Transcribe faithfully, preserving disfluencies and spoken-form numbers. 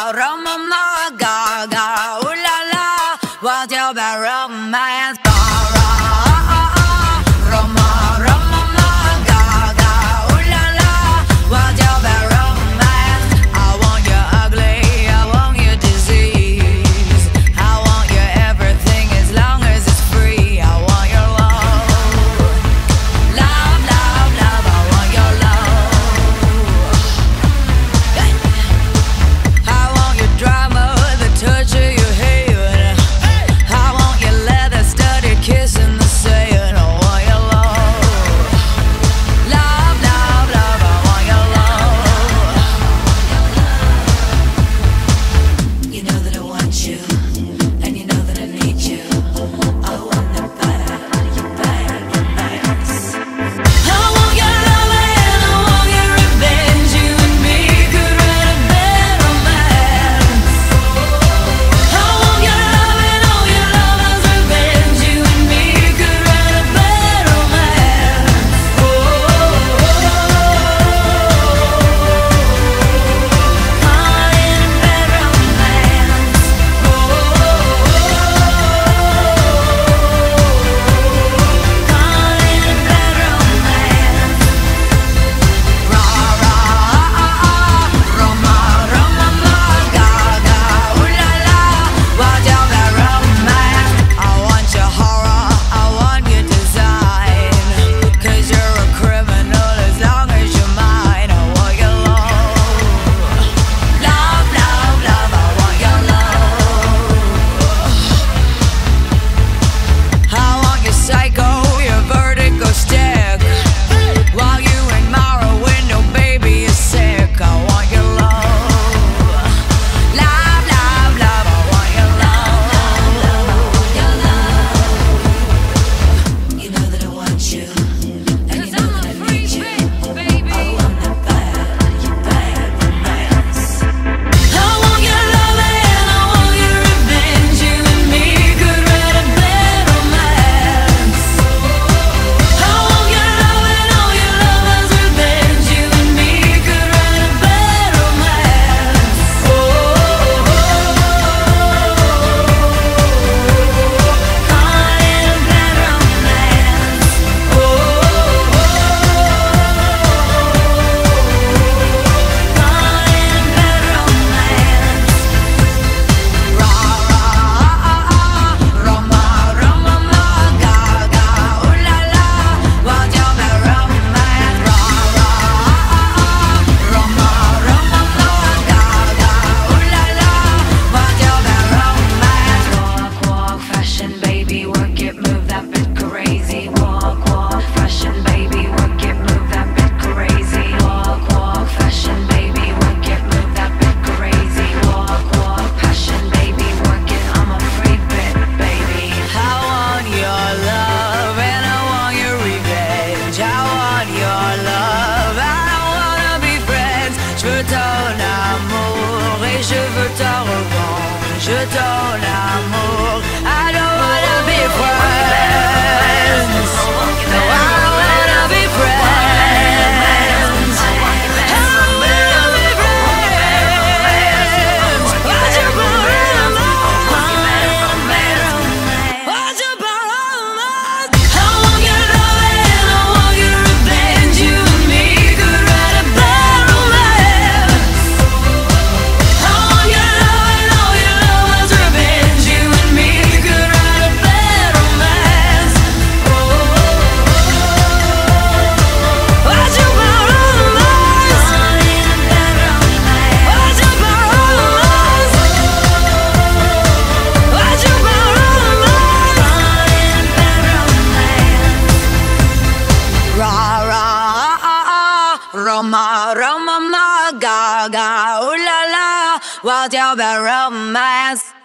Roma, Roma, ma, ga, ga, ooh la la. What's your bad romance? Ga, ra, ah, ah, Roma, Roma, ma, ga, ga, ooh la la. What's your bad romance? I want you ugly, I want you disease. I want you everything as long as it's free. I want your love, love, love, love. I want your love. I want your drama, the touch of your hand. I want your leather studded kiss in the sand. I want your love, love, love, love. I want your love. You know that I want you, and you know that I need you. I want the bad, your bad romance. I want your love and I want your revenge. You and me could write a bad romance. I want your love and all your lovers' revenge. You and me could write a bad romance. Oh, caught in a bad romance. Oh, caught in a bad romance. Ra, ra, ah, ah, ah, Roma, Roma, ma, ga, ga, ooh la la. What's your bad romance? I want your horror, I want your design. 'Cause you're a criminal as long as you're mine. I want your love, love, love, love. I want your love. I want your psycho, your vertigo stick. While you admire a window, baby, you're sick. I want your love, love, love, love. I want your love, your love. You know that I want you, and you know that I need you. I want the bad, your bad romance. I want your love and I want your revenge. You and me could write a bad romance. I want your love and all your lovers' revenge. You and me could write a bad romance. Oh, caught in a bad romance. Oh, caught in a bad romance. Ra, ra, ah, ah, ah, Roma, Roma, ma, ga, ga, ooh la la. What's your bad romance? Ra, ra, ah, ah, ah, Roma, Roma, ma, ga, ga, ooh la la. What's your bad romance? Walk, walk, fashion, baby, work it, move that bit crazy. Walk, walk, fashion, baby, work it, move that bit crazy. Walk, walk, fashion, baby, work it, move that bit crazy. Walk, walk, passion, baby, work it. I'm a free bit, baby. I want your love and I want your revenge. I want your love, I wanna be friends. Je veux ton amour et je veux ta revanche. Je ton amour, I don't wanna be friends. No, I wanna be friends. I wanna be friends. What's your bad romance? What's your bad romance? I want your love and I want your revenge. You and me could write a bad romance. I want your love and all your lovers' revenge. You and me could write a bad romance. Oh, what's your bad romance? Caught in a bad romance. What's your bad romance? What's your bad romance? Caught in a bad romance. Ra, ra, ah, ah, ah, Roma, Roma, ma, ga, ga, ooh la la. What's your bad romance?